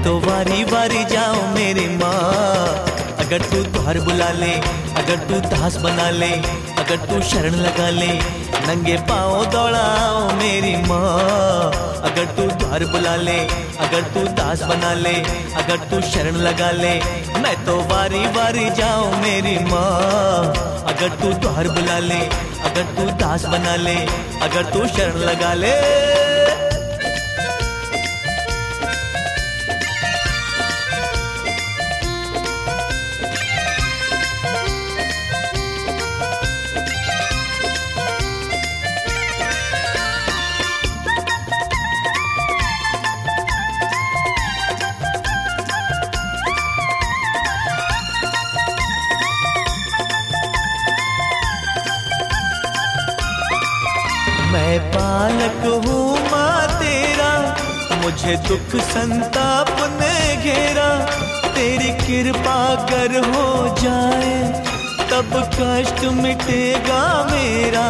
तो वारी वारी जाऊं मेरी माँ। अगर तू द्वार बुला ले, अगर तू दास बना ले, अगर तू शरण लगा ले, नंगे पाँव दौड़ाओ मेरी माँ। अगर तू द्वार बुला ले, अगर तू दास बना ले, अगर तू शरण लगा ले, मैं तो वारी वारी जाऊं मेरी माँ। अगर तू द्वार बुला ले, अगर तू दास बना ले, अगर तू शरण लगा ले। मैं बालक हूँ माँ तेरा, मुझे दुख संताप ने घेरा। तेरी कृपा अगर हो जाए तब कष्ट मिटेगा मेरा।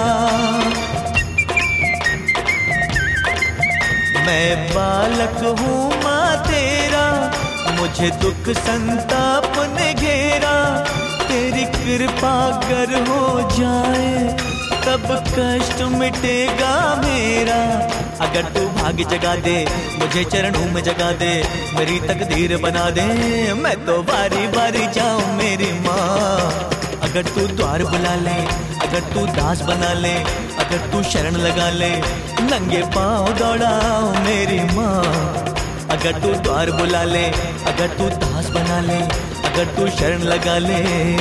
मैं बालक हूँ माँ तेरा, मुझे दुख संताप ने घेरा। तेरी कृपा अगर हो जाए तब कष्ट मिटेगा मेरा। अगर तू भाग्य जगा दे, मुझे चरणों में जगा दे, मेरी तकदीर बना दे, मैं तो बारी बारी जाऊं मेरी माँ। अगर तू द्वार बुला ले, अगर तू दास बना ले, अगर तू शरण लगा ले, नंगे पाँव दौड़ाओ मेरी माँ। अगर तू द्वार बुला ले, अगर तू दास बना ले, अगर तू शरण लगा ले।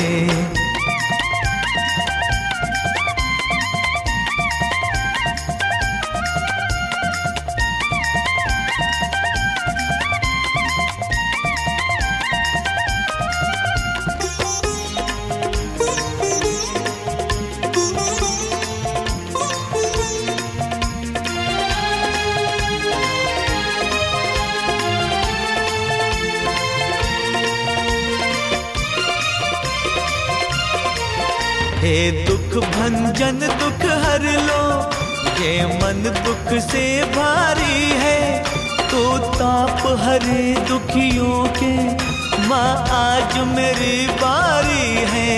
हे दुख भंजन दुख हर लो, ये मन दुख से भारी है। तो ताप हरे दुखियों के, माँ आज मेरी बारी है।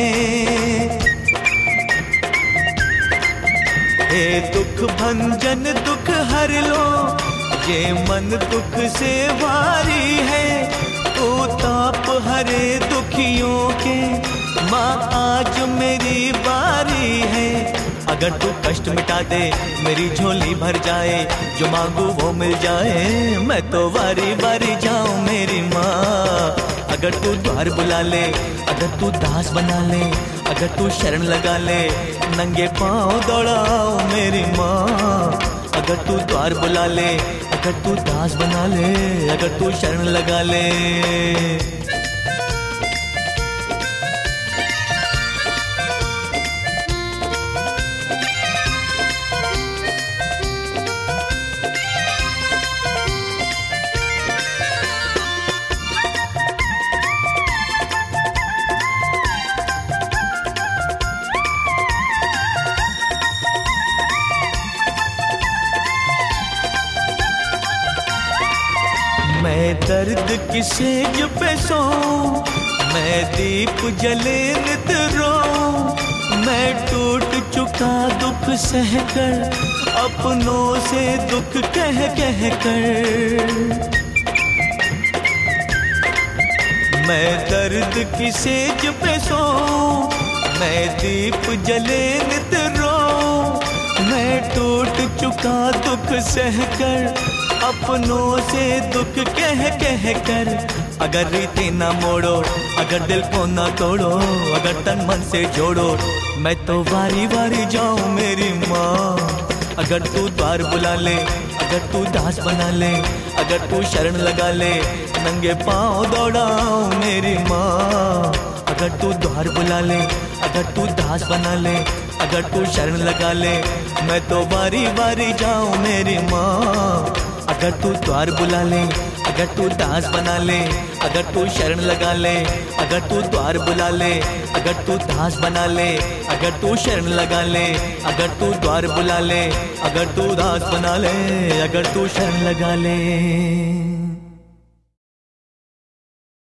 हे दुख भंजन दुख हर लो, ये मन दुख से भारी है। तो ताप हरे दुखियों के, माँ आज मेरी बारी है। अगर तू कष्ट मिटा दे, मेरी झोली भर जाए, जो मांगू वो मिल जाए, मैं तो वारी वारी जाऊं मेरी माँ। अगर तू द्वार बुला ले, अगर तू दास बना ले, अगर तू शरण लगा ले, नंगे पाँव दौड़ाओ मेरी माँ। अगर तू द्वार बुला ले, अगर तू दास बना ले, अगर तू शरण लगा ले। मैं दर्द की सेज पे सोऊं, मैं दीप जले नित रोऊं। मैं टूट चुका दुख सहकर, अपनों से दुख कह कह कर। मैं दर्द की सेज पे सोऊं, मैं दीप जले नित रोऊं। मैं टूट चुका दुख सहकर, अपनों से दुख कह कह कर। अगर रीति ना मोड़ो, अगर दिल को ना तोड़ो, अगर तन मन से जोड़ो, मैं तो वारी वारी जाऊं मेरी माँ। अगर तू द्वार बुला ले, अगर तू दास बना ले, अगर तू शरण लगा ले, नंगे पाँव दौड़ाओ मेरी माँ। अगर तू द्वार बुला ले, अगर तू दास बना ले, अगर तू शरण लगा ले, मैं तो वारी वारी जाऊं मेरी माँ। अगर तू द्वार बुला ले, अगर तू दास बना ले, अगर तू शरण लगा ले, अगर तू द्वार बुला ले, अगर तू दास बना ले, अगर तू शरण लगा ले, अगर तू द्वार बुला ले, अगर तू दास बना ले, अगर तू शरण लगा ले।